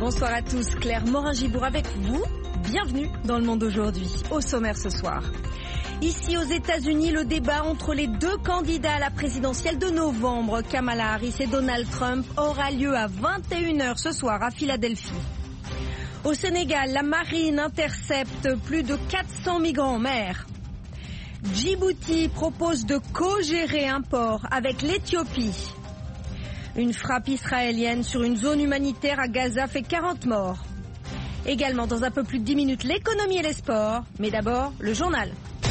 Bonsoir à tous, Claire Morin-Gibourg avec vous. Bienvenue dans le monde aujourd'hui. Au sommaire ce soir. Ici aux États-Unis, le débat entre les deux candidats à la présidentielle de novembre, Kamala Harris et Donald Trump, aura lieu à 21h ce soir à Philadelphie. Au Sénégal, la marine intercepte plus de 400 migrants en mer. Djibouti propose de co-gérer un port avec l'Éthiopie. Une frappe israélienne sur une zone humanitaire à Gaza fait 40 morts. Également dans un peu plus de 10 minutes, l'économie et les sports. Mais d'abord, le journal.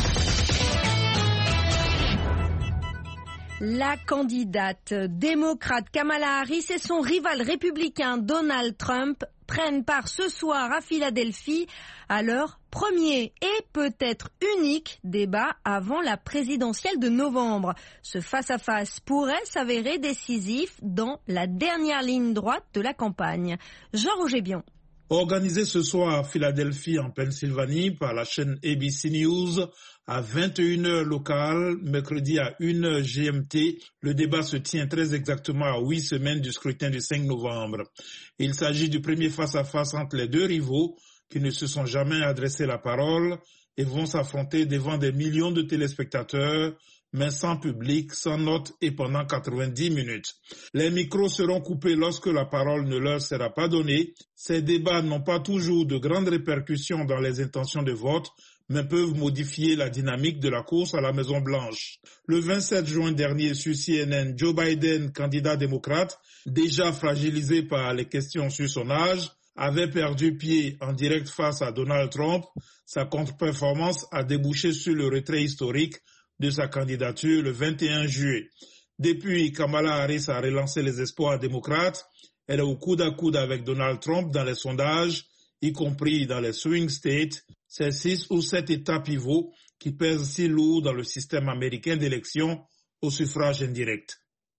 La candidate démocrate Kamala Harris et son rival républicain Donald Trump prennent part ce soir à Philadelphie à leur premier et peut-être unique débat avant la présidentielle de novembre. Ce face-à-face pourrait s'avérer décisif dans la dernière ligne droite de la campagne. Jean-Roger Bion. Organisé ce soir à Philadelphie, en Pennsylvanie, par la chaîne ABC News, à 21h locale, mercredi à 1h GMT, le débat se tient très exactement à 8 semaines du scrutin du 5 novembre. Il s'agit du premier face-à-face entre les deux rivaux qui ne se sont jamais adressé la parole et vont s'affronter devant des millions de téléspectateurs, mais sans public, sans notes et pendant 90 minutes. Les micros seront coupés lorsque la parole ne leur sera pas donnée. Ces débats n'ont pas toujours de grandes répercussions dans les intentions de vote, mais peuvent modifier la dynamique de la course à la Maison-Blanche. Le 27 juin dernier, sur CNN, Joe Biden, candidat démocrate, déjà fragilisé par les questions sur son âge, avait perdu pied en direct face à Donald Trump. Sa contre-performance a débouché sur le retrait historique de sa candidature le 21 juillet. Depuis, Kamala Harris a relancé les espoirs démocrates. Elle est au coude à coude avec Donald Trump dans les sondages, y compris dans les swing states, ces 6 ou 7 États pivots qui pèsent si lourd dans le système américain d'élection au suffrage indirect.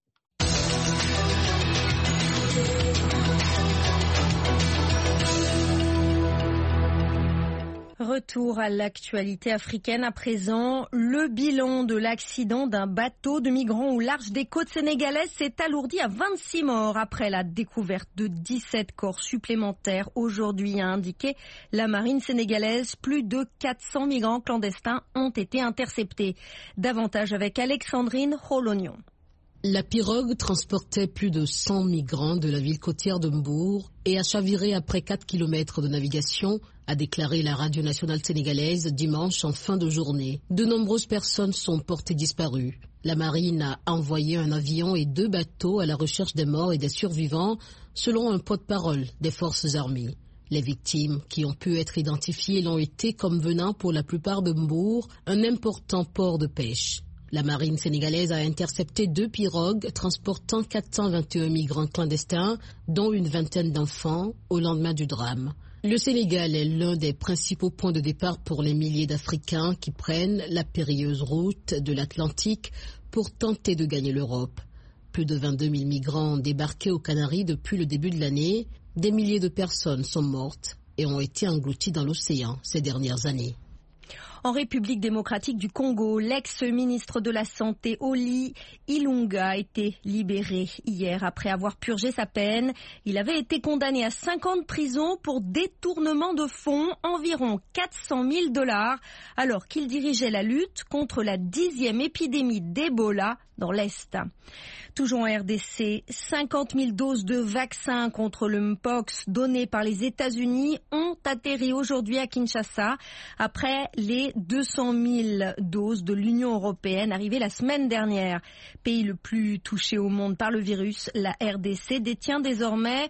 Retour à l'actualité africaine à présent. Le bilan de l'accident d'un bateau de migrants au large des côtes sénégalaises s'est alourdi à 26 morts après la découverte de 17 corps supplémentaires aujourd'hui, a indiqué la marine sénégalaise. Plus de 400 migrants clandestins ont été interceptés. Davantage avec Alexandrine Rolognon. La pirogue transportait plus de 100 migrants de la ville côtière de Mbour et a chaviré après 4 kilomètres de navigation, a déclaré la radio nationale sénégalaise dimanche en fin de journée. De nombreuses personnes sont portées disparues. La marine a envoyé un avion et 2 bateaux à la recherche des morts et des survivants, selon un porte-parole des forces armées. Les victimes qui ont pu être identifiées l'ont été comme venant pour la plupart de Mbour, un important port de pêche. La marine sénégalaise a intercepté 2 pirogues transportant 421 migrants clandestins, dont une vingtaine d'enfants, au lendemain du drame. Le Sénégal est l'un des principaux points de départ pour les milliers d'Africains qui prennent la périlleuse route de l'Atlantique pour tenter de gagner l'Europe. Plus de 22 000 migrants ont débarqué aux Canaries depuis le début de l'année. Des milliers de personnes sont mortes et ont été englouties dans l'océan ces dernières années. En République démocratique du Congo, l'ex-ministre de la Santé, Oli Ilunga, a été libéré hier après avoir purgé sa peine. Il avait été condamné à 5 ans de prison pour détournement de fonds, environ 400 000 $, alors qu'il dirigeait la lutte contre la 10e épidémie d'Ebola dans l'Est. Toujours en RDC, 50 000 doses de vaccins contre le Mpox données par les États-Unis ont atterri aujourd'hui à Kinshasa après les 200 000 doses de l'Union européenne arrivées la semaine dernière. Pays le plus touché au monde par le virus, la RDC détient désormais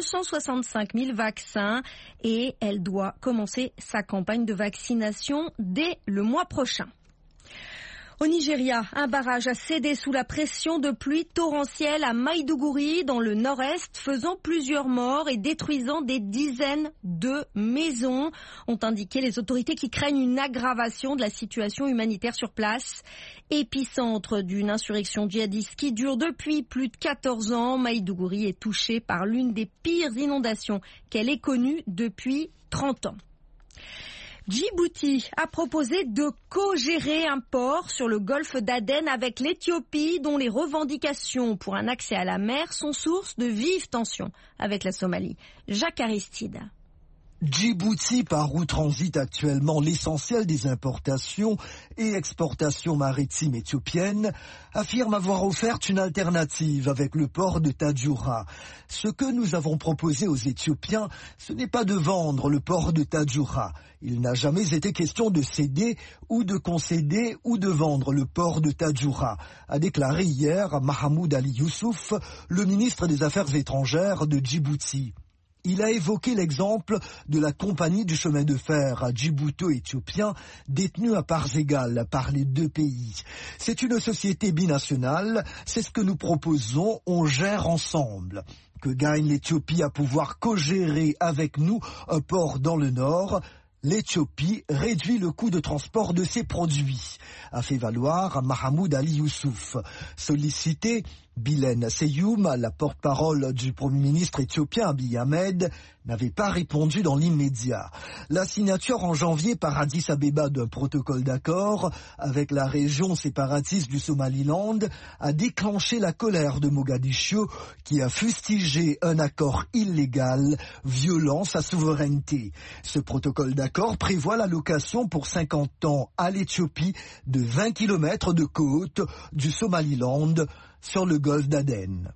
265 000 vaccins et elle doit commencer sa campagne de vaccination dès le mois prochain. Au Nigeria, un barrage a cédé sous la pression de pluies torrentielles à Maïdougouri, dans le nord-est, faisant plusieurs morts et détruisant des dizaines de maisons, ont indiqué les autorités qui craignent une aggravation de la situation humanitaire sur place. Épicentre d'une insurrection djihadiste qui dure depuis plus de 14 ans, Maïdougouri est touchée par l'une des pires inondations qu'elle ait connues depuis 30 ans. Djibouti a proposé de co-gérer un port sur le golfe d'Aden avec l'Éthiopie, dont les revendications pour un accès à la mer sont source de vives tensions avec la Somalie. Jacques Aristide. Djibouti, par où transite actuellement l'essentiel des importations et exportations maritimes éthiopiennes, affirme avoir offert une alternative avec le port de Tadjoura. Ce que nous avons proposé aux Éthiopiens, ce n'est pas de vendre le port de Tadjoura. Il n'a jamais été question de céder ou de concéder ou de vendre le port de Tadjoura, a déclaré hier Mahamoud Ali Youssouf, le ministre des Affaires étrangères de Djibouti. Il a évoqué l'exemple de la compagnie du chemin de fer djibouto-éthiopien détenue à parts égales par les deux pays. C'est une société binationale, c'est ce que nous proposons, on gère ensemble. Que gagne l'Éthiopie à pouvoir co-gérer avec nous un port dans le nord ? L'Éthiopie réduit le coût de transport de ses produits, a fait valoir Mahamoud Ali Youssouf. Sollicité, Bilen Seyoum, la porte-parole du Premier ministre éthiopien Abiy Ahmed, n'avait pas répondu dans l'immédiat. La signature en janvier par Addis Abeba d'un protocole d'accord avec la région séparatiste du Somaliland a déclenché la colère de Mogadiscio qui a fustigé un accord illégal violant sa souveraineté. Ce protocole d'accord prévoit l'allocation pour 50 ans à l'Éthiopie de 20 km de côte du Somaliland sur le golfe d'Aden.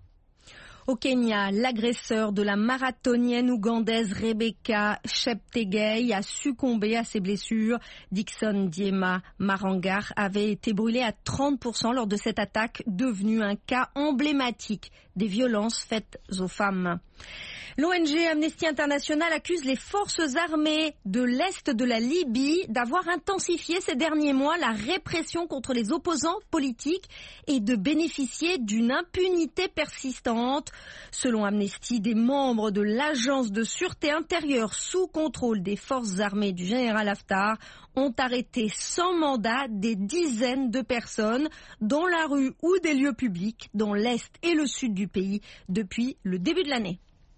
Au Kenya, l'agresseur de la marathonienne ougandaise Rebecca Cheptegei a succombé à ses blessures. Dixon Diema Marangar avait été brûlé à 30% lors de cette attaque, devenue un cas emblématique des violences faites aux femmes. L'ONG Amnesty International accuse les forces armées de l'Est de la Libye d'avoir intensifié ces derniers mois la répression contre les opposants politiques et de bénéficier d'une impunité persistante. Selon Amnesty, des membres de l'agence de sûreté intérieure sous contrôle des forces armées du général Haftar ont arrêté sans mandat des dizaines de personnes dans la rue ou des lieux publics dans l'Est et le Sud du pays depuis le début de l'année.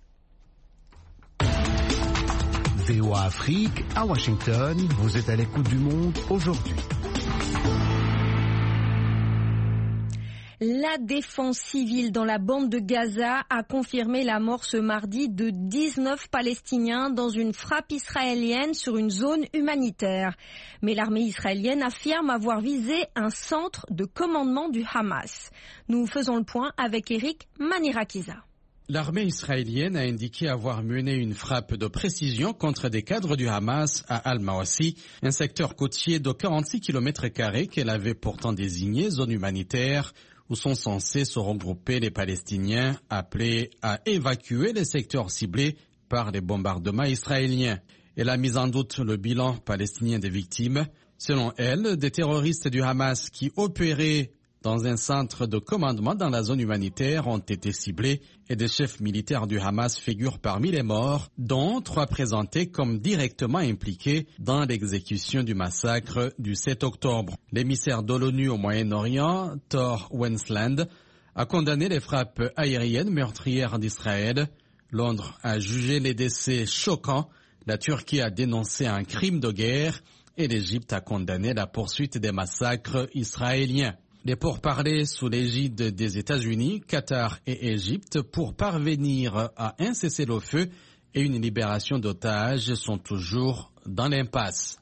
VOA Afrique, à Washington, vous êtes à l'écoute du monde aujourd'hui. La défense civile dans la bande de Gaza a confirmé la mort ce mardi de 19 Palestiniens dans une frappe israélienne sur une zone humanitaire. Mais l'armée israélienne affirme avoir visé un centre de commandement du Hamas. Nous faisons le point avec Eric Manirakiza. L'armée israélienne a indiqué avoir mené une frappe de précision contre des cadres du Hamas à Al-Mawasi, un secteur côtier de 46 km² qu'elle avait pourtant désigné zone humanitaire où sont censés se regrouper les Palestiniens appelés à évacuer les secteurs ciblés par les bombardements israéliens. Elle a mis en doute le bilan palestinien des victimes. Selon elle, des terroristes du Hamas qui opéraient dans un centre de commandement dans la zone humanitaire ont été ciblés et des chefs militaires du Hamas figurent parmi les morts, dont 3 présentés comme directement impliqués dans l'exécution du massacre du 7 octobre. L'émissaire de l'ONU au Moyen-Orient, Thor Wensland, a condamné les frappes aériennes meurtrières d'Israël. Londres a jugé les décès choquants, la Turquie a dénoncé un crime de guerre et l'Égypte a condamné la poursuite des massacres israéliens. Les pourparlers sous l'égide des États-Unis, Qatar et Égypte pour parvenir à un cessez-le-feu et une libération d'otages sont toujours dans l'impasse.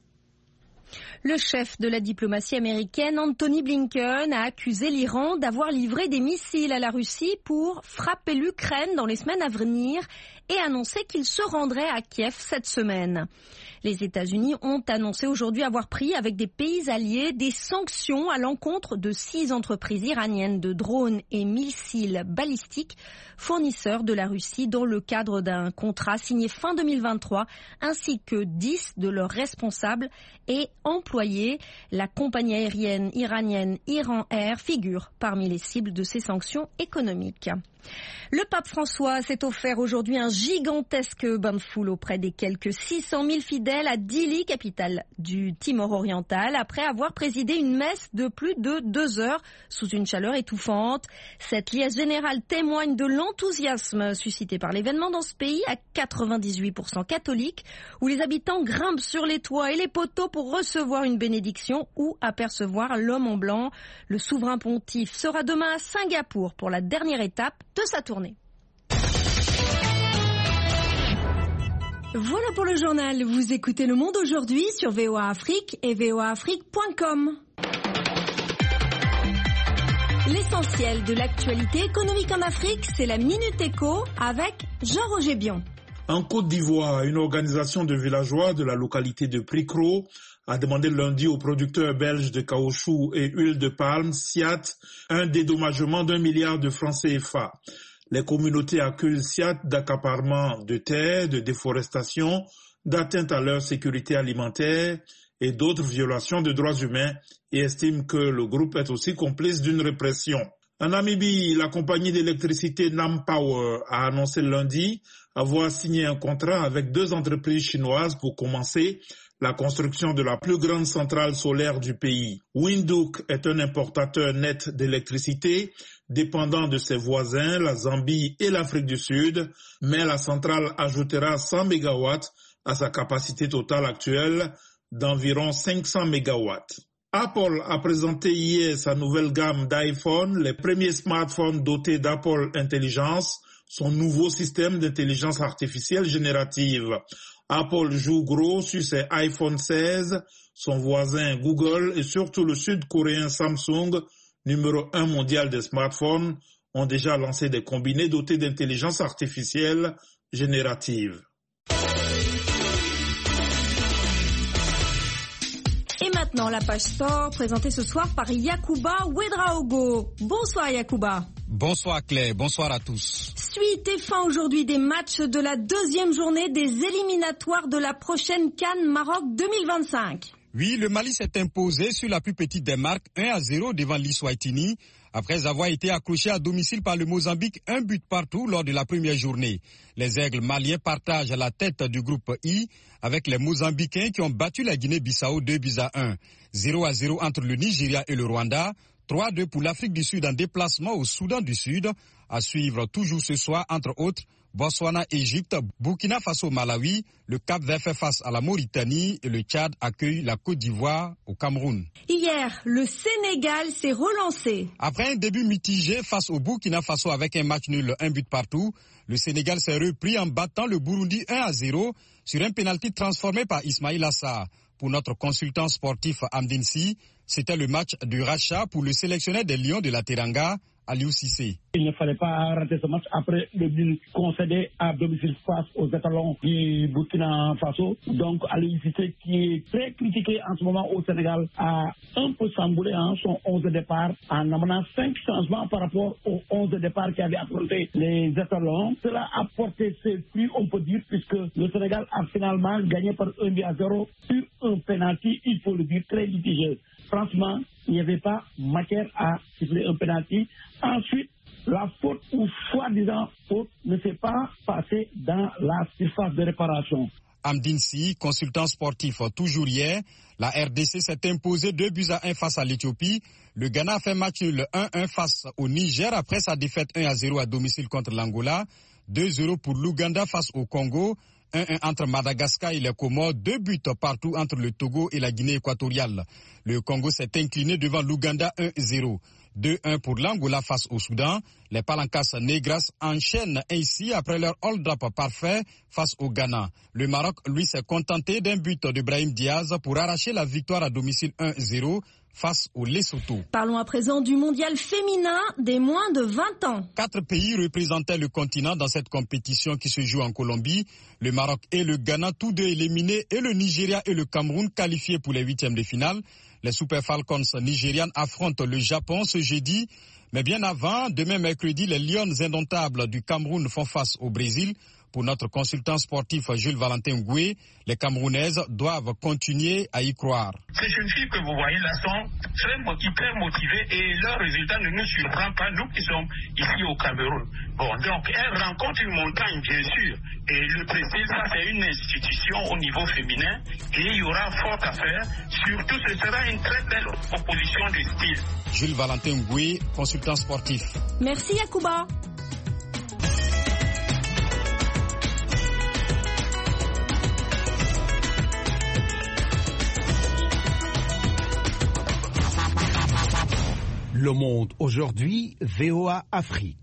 Le chef de la diplomatie américaine, Anthony Blinken, a accusé l'Iran d'avoir livré des missiles à la Russie pour frapper l'Ukraine dans les semaines à venir et annoncé qu'il se rendrait à Kiev cette semaine. Les États-Unis ont annoncé aujourd'hui avoir pris avec des pays alliés des sanctions à l'encontre de 6 entreprises iraniennes de drones et missiles balistiques, fournisseurs de la Russie dans le cadre d'un contrat signé fin 2023, ainsi que 10 de leurs responsables et employés. La compagnie aérienne iranienne Iran Air figure parmi les cibles de ces sanctions économiques. Le pape François s'est offert aujourd'hui un gigantesque bain de foule auprès des quelques 600 000 fidèles à Dili, capitale du Timor oriental, après avoir présidé une messe de plus de 2 heures sous une chaleur étouffante. Cette liesse générale témoigne de l'enthousiasme suscité par l'événement dans ce pays à 98% catholique, où les habitants grimpent sur les toits et les poteaux pour recevoir une bénédiction ou apercevoir l'homme en blanc. Le souverain pontife sera demain à Singapour pour la dernière étape de sa tournée. Voilà pour le journal. Vous écoutez Le Monde aujourd'hui sur VOA Afrique et voaafrique.com. L'essentiel de l'actualité économique en Afrique, c'est la Minute Éco avec Jean-Roger Bion. En Côte d'Ivoire, une organisation de villageois de la localité de Pricro a demandé lundi aux producteurs belges de caoutchouc et huile de palme, SIAT, un dédommagement d'1 milliard de francs CFA. Les communautés accusent SIAT d'accaparement de terres, de déforestation, d'atteinte à leur sécurité alimentaire et d'autres violations de droits humains et estiment que le groupe est aussi complice d'une répression. En Namibie, la compagnie d'électricité NamPower a annoncé lundi avoir signé un contrat avec 2 entreprises chinoises pour commencer la construction de la plus grande centrale solaire du pays. Windhoek est un importateur net d'électricité, dépendant de ses voisins, la Zambie et l'Afrique du Sud, mais la centrale ajoutera 100 MW à sa capacité totale actuelle d'environ 500 MW. Apple a présenté hier sa nouvelle gamme d'iPhone, les premiers smartphones dotés d'Apple Intelligence, son nouveau système d'intelligence artificielle générative. Apple joue gros sur ses iPhone 16, son voisin Google et surtout le sud-coréen Samsung, numéro 1 mondial des smartphones, ont déjà lancé des combinés dotés d'intelligence artificielle générative. Et maintenant, la page sport, présentée ce soir par Yacouba Ouedraogo. Bonsoir Yacouba. Bonsoir Claire, bonsoir à tous. Suite et fin aujourd'hui des matchs de la 2e journée des éliminatoires de la prochaine CAN Maroc 2025. Oui, le Mali s'est imposé sur la plus petite des marques 1-0 devant l'Eswatini, après avoir été accroché à domicile par le Mozambique 1 but partout lors de la première journée. Les Aigles maliens partagent la tête du groupe I avec les Mozambicains qui ont battu la Guinée-Bissau 2-1. 0-0 entre le Nigeria et le Rwanda. 3-2 pour l'Afrique du Sud en déplacement au Soudan du Sud. À suivre toujours ce soir, entre autres, Botswana-Égypte, Burkina Faso-Malawi, le Cap-Vert fait face à la Mauritanie et le Tchad accueille la Côte d'Ivoire au Cameroun. Hier, le Sénégal s'est relancé. Après un début mitigé face au Burkina Faso avec un match nul, 1 but partout, le Sénégal s'est repris en battant le Burundi 1-0 sur un pénalty transformé par Ismaïla Sarr. Pour notre consultant sportif Amdine Sy, c'était le match de rachat pour le sélectionneur des Lions de la Teranga, Aliou Cissé. Il ne fallait pas rater ce match après le but concédé à domicile face aux étalons du Burkina Faso. Donc Aliou Cissé, qui est très critiqué en ce moment au Sénégal, a un peu chamboulé son 11 de départ en amenant 5 changements par rapport aux 11 de départ qui avaient affronté les étalons. Cela a porté ses fruits, on peut dire, puisque le Sénégal a finalement gagné par 1-0 sur un penalty, il faut le dire, très litigieux. Franchement, il n'y avait pas matière à siffler un penalty. Ensuite, la faute ou soi-disant faute ne s'est pas passée dans la surface de réparation. Amdine Sy, consultant sportif, toujours hier, la RDC s'est imposée 2-1 face à l'Éthiopie. Le Ghana a fait match nul 1-1 face au Niger après sa défaite 1-0 à domicile contre l'Angola. 2-0 pour l'Ouganda face au Congo. 1-1 entre Madagascar et les Comores, 2 buts partout entre le Togo et la Guinée équatoriale. Le Congo s'est incliné devant l'Ouganda 1-0. 2-1 pour l'Angola face au Soudan. Les Palancas Negras enchaînent ainsi après leur hold-up parfait face au Ghana. Le Maroc, lui, s'est contenté d'un but de Brahim Diaz pour arracher la victoire à domicile 1-0 face au Lesotho. Parlons à présent du mondial féminin des moins de 20 ans. 4 pays représentaient le continent dans cette compétition qui se joue en Colombie. Le Maroc et le Ghana, tous deux éliminés, et le Nigeria et le Cameroun qualifiés pour les 8e de finale. Les Super Falcons nigérianes affrontent le Japon ce jeudi. Mais bien avant, demain mercredi, les Lions indomptables du Cameroun font face au Brésil Pour notre consultant sportif Jules Valentin Ngoué, les Camerounaises doivent continuer à y croire. Ces jeunes filles que vous voyez là sont hyper motivées et leur résultat ne nous surprend pas, nous qui sommes ici au Cameroun. Bon, donc elles rencontrent une montagne, bien sûr. Et le Brésil, ça c'est une institution au niveau féminin et il y aura fort à faire. Surtout, ce sera une très belle opposition de style. Jules Valentin Ngoué, consultant sportif. Merci Yacouba. Le Monde aujourd'hui, VOA Afrique.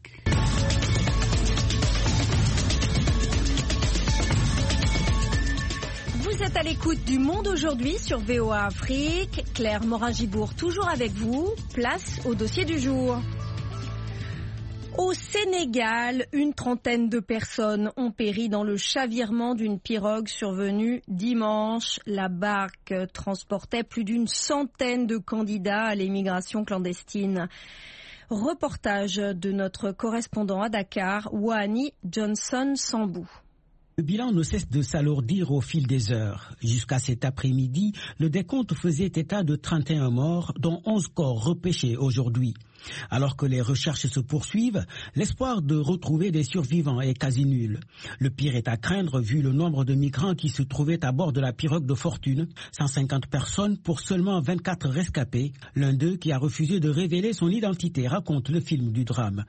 Vous êtes à l'écoute du Monde aujourd'hui sur VOA Afrique. Claire Morin-Gibourg toujours avec vous. Place au dossier du jour. Au Sénégal, une trentaine de personnes ont péri dans le chavirement d'une pirogue survenue dimanche. La barque transportait plus d'une centaine de candidats à l'émigration clandestine. Reportage de notre correspondant à Dakar, Wahani Johnson Sambou. Le bilan ne cesse de s'alourdir au fil des heures. Jusqu'à cet après-midi, le décompte faisait état de 31 morts, dont 11 corps repêchés aujourd'hui. Alors que les recherches se poursuivent, l'espoir de retrouver des survivants est quasi nul. Le pire est à craindre vu le nombre de migrants qui se trouvaient à bord de la pirogue de fortune, 150 personnes pour seulement 24 rescapés. L'un d'eux qui a refusé de révéler son identité raconte le film du drame.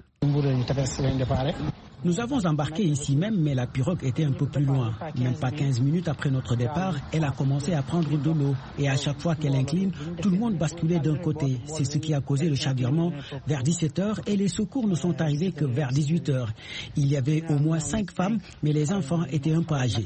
Nous avons embarqué ici même, mais la pirogue était un peu plus loin. Même pas 15 minutes après notre départ, elle a commencé à prendre de l'eau. Et à chaque fois qu'elle incline, tout le monde basculait d'un côté. C'est ce qui a causé le chavirement vers 17h et les secours ne sont arrivés que vers 18h. Il y avait au moins 5 femmes, mais les enfants étaient un peu âgés.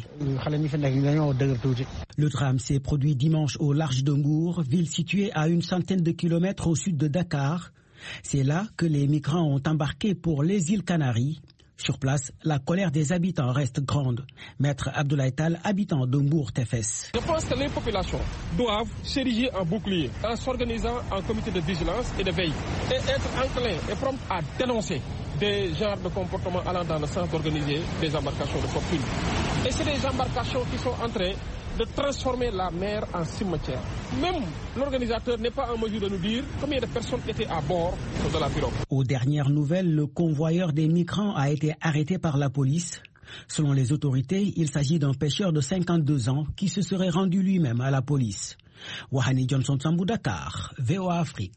Le drame s'est produit dimanche au large de Mbour, ville située à une centaine de kilomètres au sud de Dakar. C'est là que les migrants ont embarqué pour les îles Canaries. Sur place, la colère des habitants reste grande. Maître Abdoulaye Tall, habitant de Mbour-Tefes. Je pense que les populations doivent s'ériger en bouclier en s'organisant en comité de vigilance et de veille et être enclins et prompts à dénoncer des genres de comportements allant dans le sens d'organiser des embarcations de fortune. Et c'est des embarcations qui sont en train de transformer la mer en cimetière. Même l'organisateur n'est pas en mesure de nous dire combien de personnes étaient à bord de la pirogue. Aux dernières nouvelles, le convoyeur des migrants a été arrêté par la police. Selon les autorités, il s'agit d'un pêcheur de 52 ans qui se serait rendu lui-même à la police. Wahani Johnson Sambou, Dakar, VOA Afrique.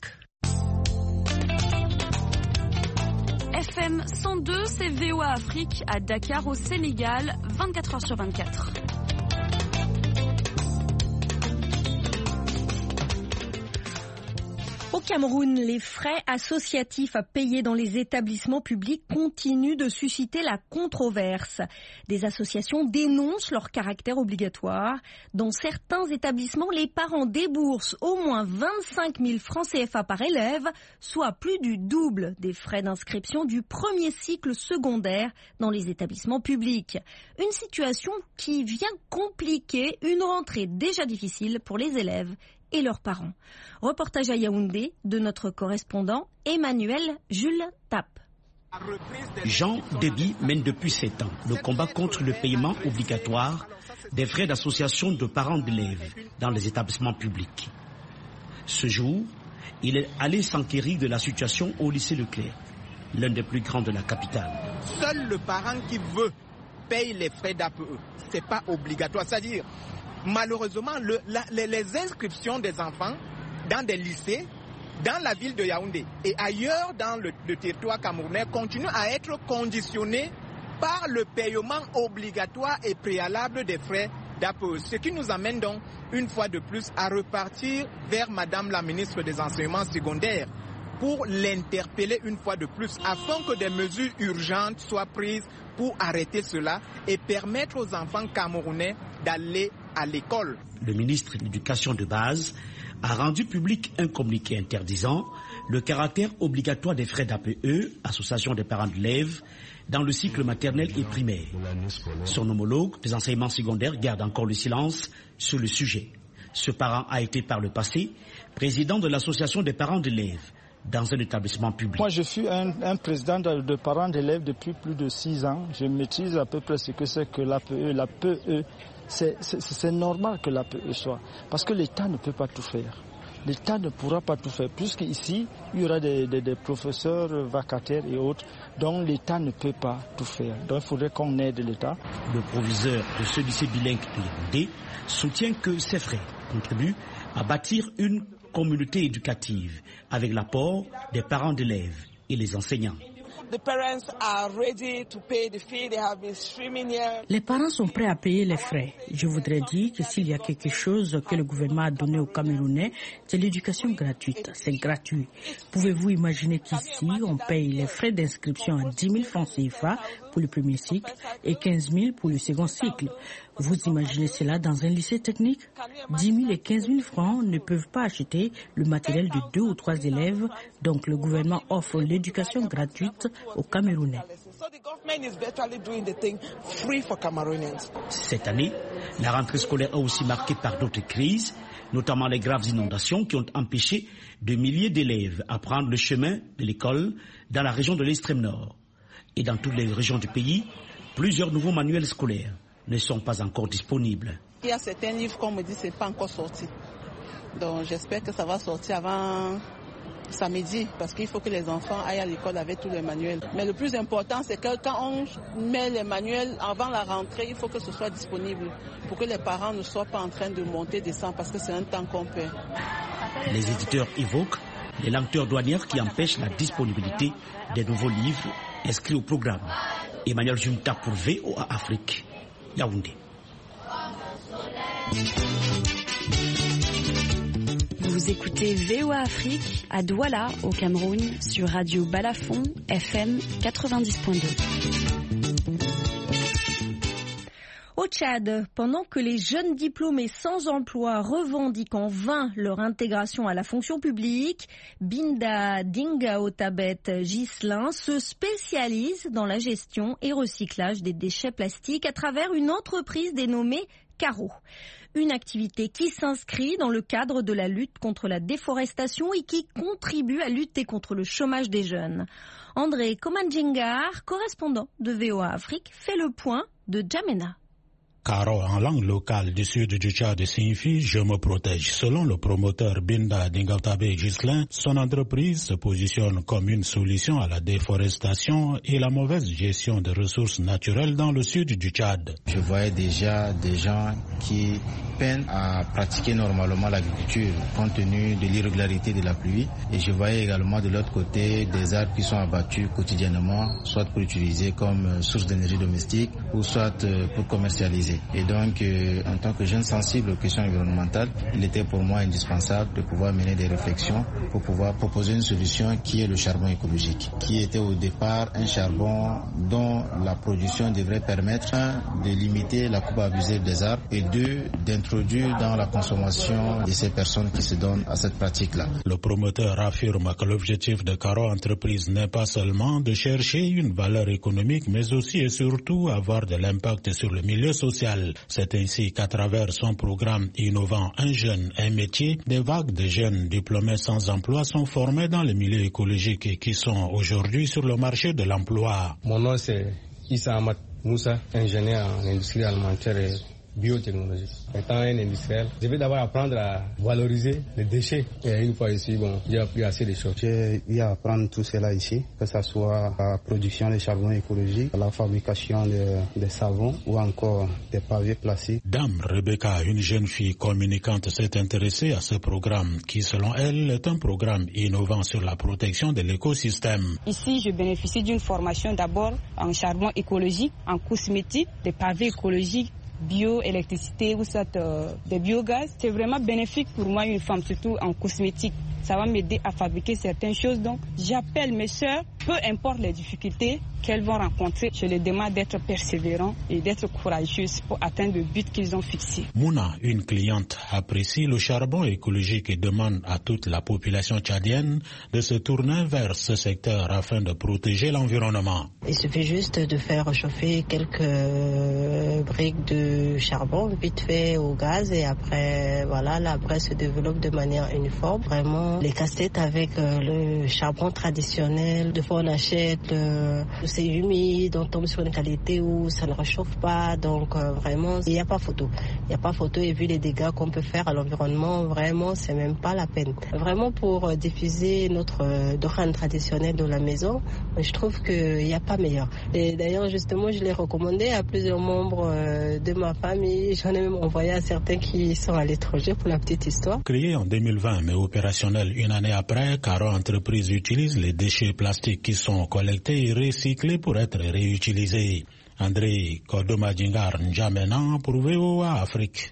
FM 102, c'est VOA Afrique à Dakar au Sénégal, 24h/24. Au Cameroun, les frais associatifs à payer dans les établissements publics continuent de susciter la controverse. Des associations dénoncent leur caractère obligatoire. Dans certains établissements, les parents déboursent au moins 25 000 francs CFA par élève, soit plus du double des frais d'inscription du premier cycle secondaire dans les établissements publics. Une situation qui vient compliquer une rentrée déjà difficile pour les élèves et leurs parents. Reportage à Yaoundé de notre correspondant Emmanuel Jules Tapp. Jean Déby mène depuis 7 ans le combat contre le paiement obligatoire des frais d'association de parents d'élèves dans les établissements publics. Ce jour, il est allé s'enquérir de la situation au lycée Leclerc, l'un des plus grands de la capitale. Seul le parent qui veut paye les frais d'APE. C'est pas obligatoire, c'est-à-dire malheureusement, les inscriptions des enfants dans des lycées, dans la ville de Yaoundé et ailleurs dans le territoire camerounais continuent à être conditionnées par le paiement obligatoire et préalable des frais d'APE. Ce qui nous amène donc, une fois de plus, à repartir vers Madame la ministre des Enseignements secondaires pour l'interpeller une fois de plus afin que des mesures urgentes soient prises pour arrêter cela et permettre aux enfants camerounais d'aller à l'école. Le ministre de l'Éducation de base a rendu public un communiqué interdisant le caractère obligatoire des frais d'APE, association des parents d'élèves, dans le cycle maternel et primaire. Son homologue des enseignements secondaires garde encore le silence sur le sujet. Ce parent a été par le passé président de l'association des parents d'élèves dans un établissement public. Moi, je suis un président de parents d'élèves depuis plus de 6 ans. Je maîtrise à peu près ce que c'est que l'APE. L'APE, c'est normal que l'APE soit, parce que l'État ne peut pas tout faire. L'État ne pourra pas tout faire, puisqu'ici, il y aura des professeurs vacataires et autres, donc l'État ne peut pas tout faire. Donc il faudrait qu'on aide l'État. Le proviseur de ce lycée bilingue de Yaoundé soutient que ces frais contribuent à bâtir une communauté éducative avec l'apport des parents d'élèves et les enseignants. Les parents sont prêts à payer les frais. Je voudrais dire que s'il y a quelque chose que le gouvernement a donné aux Camerounais, c'est l'éducation gratuite. C'est gratuit. Pouvez-vous imaginer qu'ici, on paye les frais d'inscription à 10 000 francs CFA pour le premier cycle et 15 000 pour le second cycle? Vous imaginez cela dans un lycée technique? 10 000 et 15 000 francs ne peuvent pas acheter le matériel de 2 ou 3 élèves. Donc le gouvernement offre l'éducation gratuite aux Camerounais. Cette année, la rentrée scolaire est aussi marquée par d'autres crises, notamment les graves inondations qui ont empêché de milliers d'élèves à prendre le chemin de l'école dans la région de l'extrême nord. Et dans toutes les régions du pays, plusieurs nouveaux manuels scolaires ne sont pas encore disponibles. Il y a certains livres, comme on me dit, ce n'est pas encore sorti. Donc j'espère que ça va sortir avant samedi, parce qu'il faut que les enfants aillent à l'école avec tous les manuels. Mais le plus important, c'est que quand on met les manuels avant la rentrée, il faut que ce soit disponible pour que les parents ne soient pas en train de monter, descendre, parce que c'est un temps qu'on perd. Les éditeurs évoquent les lenteurs douanières qui empêchent la disponibilité des nouveaux livres inscrits au programme. Emmanuel Junta pour VOA Afrique, Yaoundé. Vous écoutez VOA Afrique à Douala, au Cameroun, sur Radio Balafon, FM 90.2. Au Tchad, pendant que les jeunes diplômés sans emploi revendiquent en vain leur intégration à la fonction publique, Binda Dingaotabet Ghislain se spécialise dans la gestion et recyclage des déchets plastiques à travers une entreprise dénommée Caro. Une activité qui s'inscrit dans le cadre de la lutte contre la déforestation et qui contribue à lutter contre le chômage des jeunes. André Komandjingar, correspondant de VOA Afrique, fait le point de Djamena. Caro en langue locale du sud du Tchad signifie « je me protège ». Selon le promoteur Binda Dingaotabé Ghislain, son entreprise se positionne comme une solution à la déforestation et la mauvaise gestion des ressources naturelles dans le sud du Tchad. Je voyais déjà des gens qui peinent à pratiquer normalement l'agriculture compte tenu de l'irrégularité de la pluie, et je voyais également de l'autre côté des arbres qui sont abattus quotidiennement, soit pour utiliser comme source d'énergie domestique ou soit pour commercialiser. Et donc, en tant que jeune sensible aux questions environnementales, il était pour moi indispensable de pouvoir mener des réflexions pour pouvoir proposer une solution qui est le charbon écologique, qui était au départ un charbon dont la production devrait permettre, un, de limiter la coupe abusive des arbres et deux, d'introduire dans la consommation de ces personnes qui se donnent à cette pratique-là. Le promoteur affirme que l'objectif de Caro Entreprise n'est pas seulement de chercher une valeur économique, mais aussi et surtout avoir de l'impact sur le milieu social. C'est ainsi qu'à travers son programme innovant Un jeune, un métier, des vagues de jeunes diplômés sans emploi sont formés dans le milieu écologique et qui sont aujourd'hui sur le marché de l'emploi. Mon nom c'est Issa Ahmad Moussa, ingénieur en industrie alimentaire et biotechnologie. Étant un industriel, je vais d'abord apprendre à valoriser les déchets. Et une fois ici, j'ai appris assez de choses. J'ai eu à apprendre tout cela ici, que ce soit la production de charbon écologique, la fabrication de savons ou encore des pavés plastiques. Dame Rebecca, une jeune fille communicante, s'est intéressée à ce programme qui, selon elle, est un programme innovant sur la protection de l'écosystème. Ici, je bénéficie d'une formation d'abord en charbon écologique, en cosmétique, des pavés écologiques, bioélectricité ou soit des biogaz. C'est vraiment bénéfique pour moi, une femme, surtout en cosmétique. Ça va m'aider à fabriquer certaines choses. Donc, j'appelle mes sœurs peu importe les difficultés qu'elles vont rencontrer, je les demande d'être persévérants et d'être courageuses pour atteindre le but qu'ils ont fixé. Mouna, une cliente, apprécie le charbon écologique et demande à toute la population tchadienne de se tourner vers ce secteur afin de protéger l'environnement. Il suffit juste de faire chauffer quelques briques de charbon vite fait au gaz et après, voilà, la braise se développe de manière uniforme. Vraiment, les casse-têtes avec le charbon traditionnel, de fois on achète, c'est humide, on tombe sur une qualité où ça ne réchauffe pas, donc vraiment, il n'y a pas photo. Il n'y a pas photo et vu les dégâts qu'on peut faire à l'environnement, vraiment, c'est même pas la peine. Vraiment, pour diffuser notre dohan traditionnel de la maison, je trouve qu'il n'y a pas meilleur. Et d'ailleurs, justement, je l'ai recommandé à plusieurs membres de ma famille. J'en ai même envoyé à certains qui sont à l'étranger pour la petite histoire. Créé en 2020, mais opérationnel une année après, Caro Entreprise utilise les déchets plastiques qui sont collectés et recyclés pour être réutilisés. André Kodomadjingar N'Djamena pour VOA Afrique.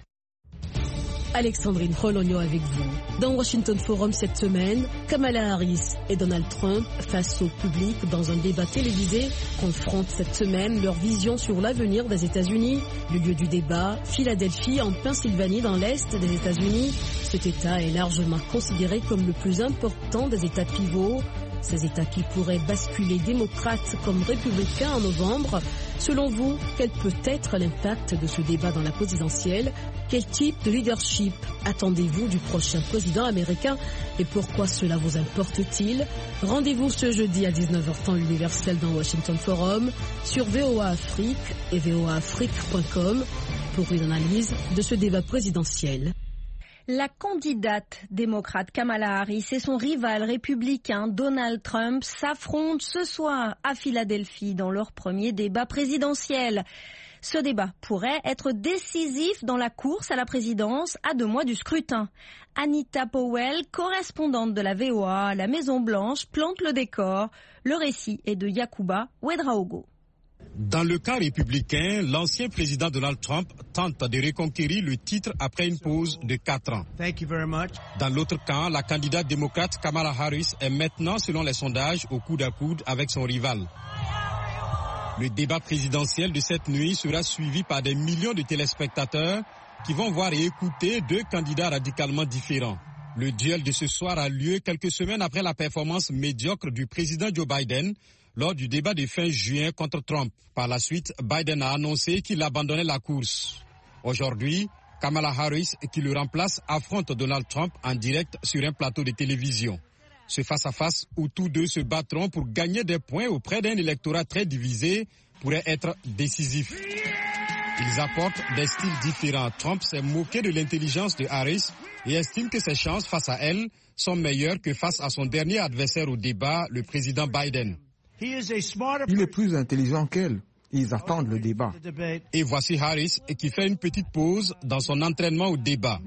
Alexandrine Rologno avec vous. Dans Washington Forum cette semaine, Kamala Harris et Donald Trump, face au public dans un débat télévisé, confrontent cette semaine leur vision sur l'avenir des États-Unis. Le lieu du débat, Philadelphie, en Pennsylvanie, dans l'Est des États-Unis. Cet État est largement considéré comme le plus important des États pivots. Ces États qui pourraient basculer démocrates comme républicains en novembre. Selon vous, quel peut être l'impact de ce débat dans la présidentielle? Quel type de leadership attendez-vous du prochain président américain et pourquoi cela vous importe-t-il? Rendez-vous ce jeudi à 19h temps universel dans Washington Forum sur VOA Afrique et voaafrique.com pour une analyse de ce débat présidentiel. La candidate démocrate Kamala Harris et son rival républicain Donald Trump s'affrontent ce soir à Philadelphie dans leur premier débat présidentiel. Ce débat pourrait être décisif dans la course à la présidence à 2 mois du scrutin. Anita Powell, correspondante de la VOA à la Maison-Blanche, plante le décor. Le récit est de Yacouba Ouedraogo. Dans le cas républicain, l'ancien président Donald Trump tente de reconquérir le titre après une pause de 4 ans. Dans l'autre camp, la candidate démocrate Kamala Harris est maintenant, selon les sondages, au coude à coude avec son rival. Le débat présidentiel de cette nuit sera suivi par des millions de téléspectateurs qui vont voir et écouter 2 candidats radicalement différents. Le duel de ce soir a lieu quelques semaines après la performance médiocre du président Joe Biden lors du débat de fin juin contre Trump. Par la suite, Biden a annoncé qu'il abandonnait la course. Aujourd'hui, Kamala Harris, qui le remplace, affronte Donald Trump en direct sur un plateau de télévision. Ce face-à-face où tous deux se battront pour gagner des points auprès d'un électorat très divisé pourrait être décisif. Ils apportent des styles différents. Trump s'est moqué de l'intelligence de Harris et estime que ses chances face à elle sont meilleures que face à son dernier adversaire au débat, le président Biden. Il est plus intelligent qu'elle. Ils attendent le débat. Et voici Harris qui fait une petite pause dans son entraînement au débat.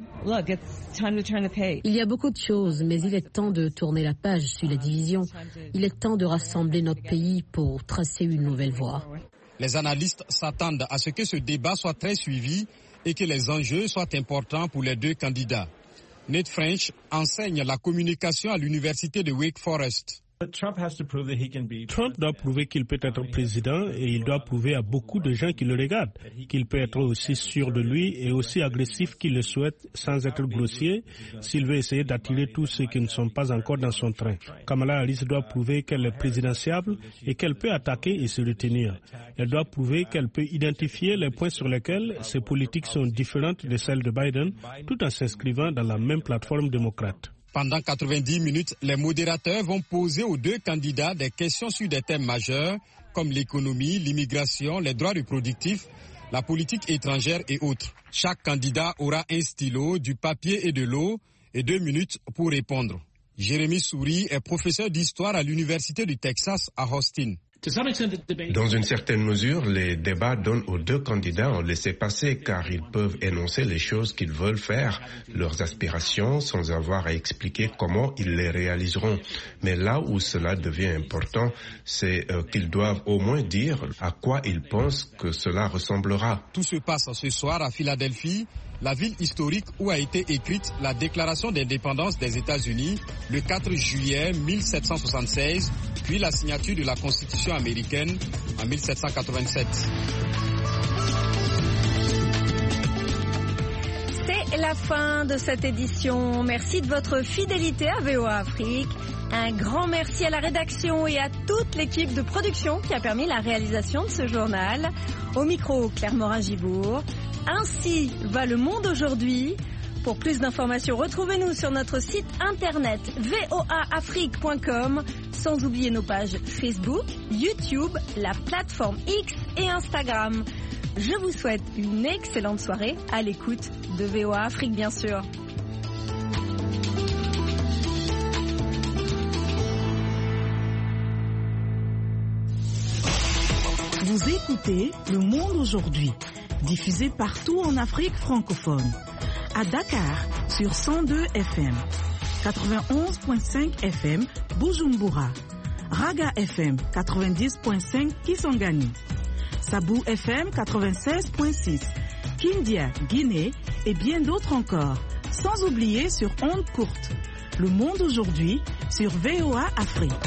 Il y a beaucoup de choses, mais il est temps de tourner la page sur les divisions. Il est temps de rassembler notre pays pour tracer une nouvelle voie. Les analystes s'attendent à ce que ce débat soit très suivi et que les enjeux soient importants pour les 2 candidats. Nate French enseigne la communication à l'université de Wake Forest. Trump doit prouver qu'il peut être président et il doit prouver à beaucoup de gens qui le regardent qu'il peut être aussi sûr de lui et aussi agressif qu'il le souhaite sans être grossier s'il veut essayer d'attirer tous ceux qui ne sont pas encore dans son train. Kamala Harris doit prouver qu'elle est présidentiable et qu'elle peut attaquer et se retenir. Elle doit prouver qu'elle peut identifier les points sur lesquels ses politiques sont différentes de celles de Biden tout en s'inscrivant dans la même plateforme démocrate. Pendant 90 minutes, les modérateurs vont poser aux 2 candidats des questions sur des thèmes majeurs comme l'économie, l'immigration, les droits reproductifs, la politique étrangère et autres. Chaque candidat aura un stylo, du papier et de l'eau et 2 minutes pour répondre. Jérémy Souris est professeur d'histoire à l'Université du Texas à Austin. Dans une certaine mesure, les débats donnent aux 2 candidats un laissez-passer car ils peuvent énoncer les choses qu'ils veulent faire, leurs aspirations, sans avoir à expliquer comment ils les réaliseront. Mais là où cela devient important, c'est qu'ils doivent au moins dire à quoi ils pensent que cela ressemblera. Tout se passe ce soir à Philadelphie, la ville historique où a été écrite la déclaration d'indépendance des États-Unis le 4 juillet 1776, depuis la signature de la Constitution américaine en 1787. C'est la fin de cette édition. Merci de votre fidélité à VOA Afrique. Un grand merci à la rédaction et à toute l'équipe de production qui a permis la réalisation de ce journal. Au micro, Claire Morin-Gibourg. Ainsi va le monde aujourd'hui. Pour plus d'informations, retrouvez-nous sur notre site internet voaafrique.com, sans oublier nos pages Facebook, YouTube, la plateforme X et Instagram. Je vous souhaite une excellente soirée à l'écoute de VOA Afrique, bien sûr. Vous écoutez Le Monde aujourd'hui, diffusé partout en Afrique francophone. À Dakar, sur 102 FM, 91.5 FM, Bujumbura, Raga FM, 90.5 Kisangani, Sabou FM, 96.6, Kindia, Guinée et bien d'autres encore, sans oublier sur ondes courtes. Le Monde aujourd'hui sur VOA Afrique.